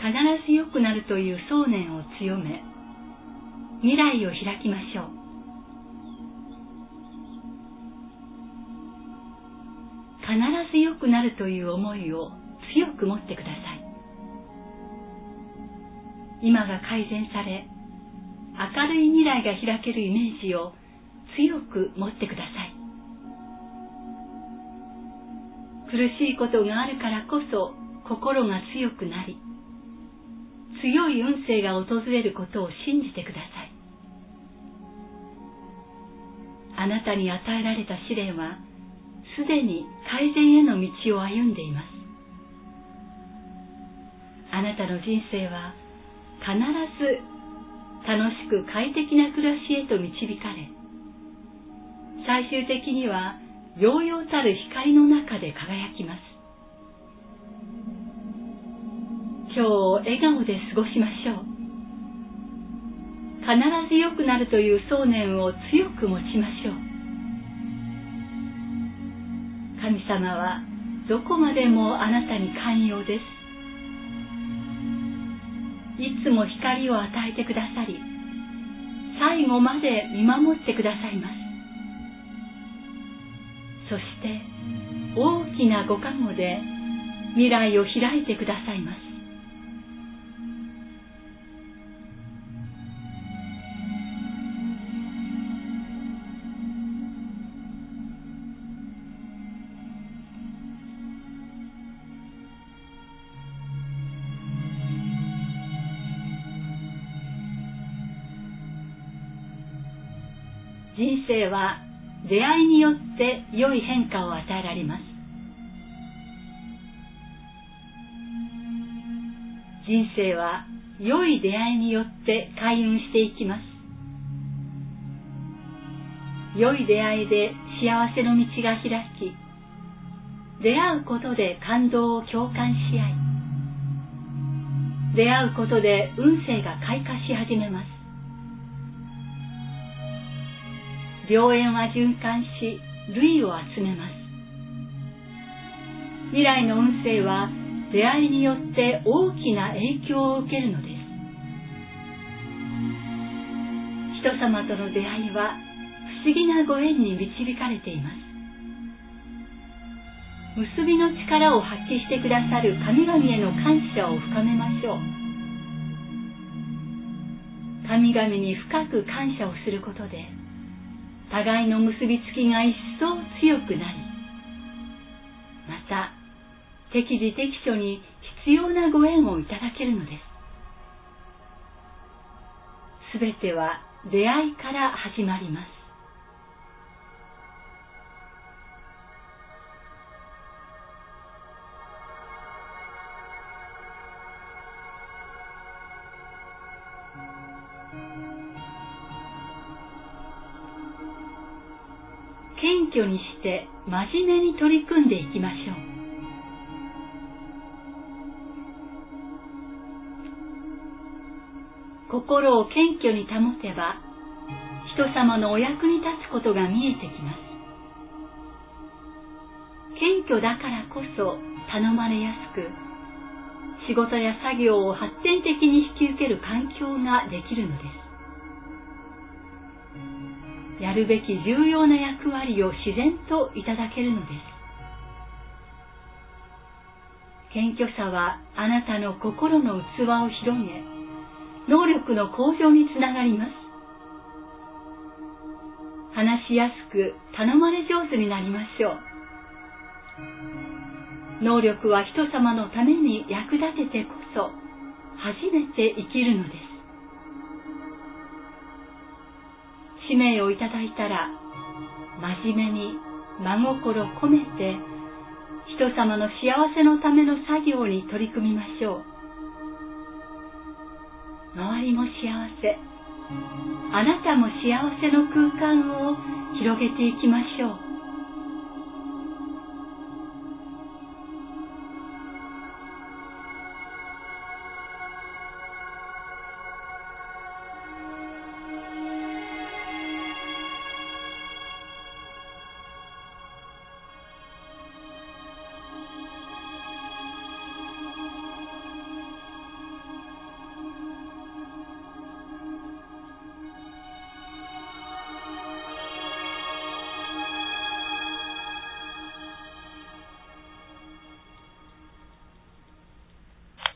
ず良くなるという想念を強め、未来を開きましょう。必ず良くなるという思いを強く持ってください。今が改善され、明るい未来が開けるイメージを強く持ってください。苦しいことがあるからこそ心が強くなり、強い運勢が訪れることを信じてください。あなたに与えられた試練は、すでに改善への道を歩んでいます。あなたの人生は必ず楽しく快適な暮らしへと導かれ、最終的には揚々たる光の中で輝きます。今日を笑顔で過ごしましょう。必ず良くなるという想念を強く持ちましょう。神様はどこまでもあなたに寛容です。いつも光を与えてくださり、最後まで見守ってくださいます。そして大きなご加護で未来を開いてくださいます。人生は出会いによって良い変化を与えられます。人生は良い出会いによって開運していきます。良い出会いで幸せの道が開き、出会うことで感動を共感し合い、出会うことで運勢が開花し始めます。良縁は循環し、類を集めます。未来の運勢は出会いによって大きな影響を受けるのです。人様との出会いは不思議なご縁に導かれています。結びの力を発揮してくださる神々への感謝を深めましょう。神々に深く感謝をすることで、互いの結びつきが一層強くなり、また適時適所に必要なご縁をいただけるのです。すべては出会いから始まります。謙虚にして真面目に取り組んでいきましょう。心を謙虚に保てば、人様のお役に立つことが見えてきます。謙虚だからこそ頼まれやすく、仕事や作業を発展的に引き受ける環境ができるのです。やるべき重要な役割を自然といただけるのです。謙虚さはあなたの心の器を広げ、能力の向上につながります。話しやすく頼まれ上手になりましょう。能力は人様のために役立ててこそ初めて生きるのです。使命をいただいたら、真面目に真心込めて人様の幸せのための作業に取り組みましょう。周りも幸せ、あなたも幸せの空間を広げていきましょう。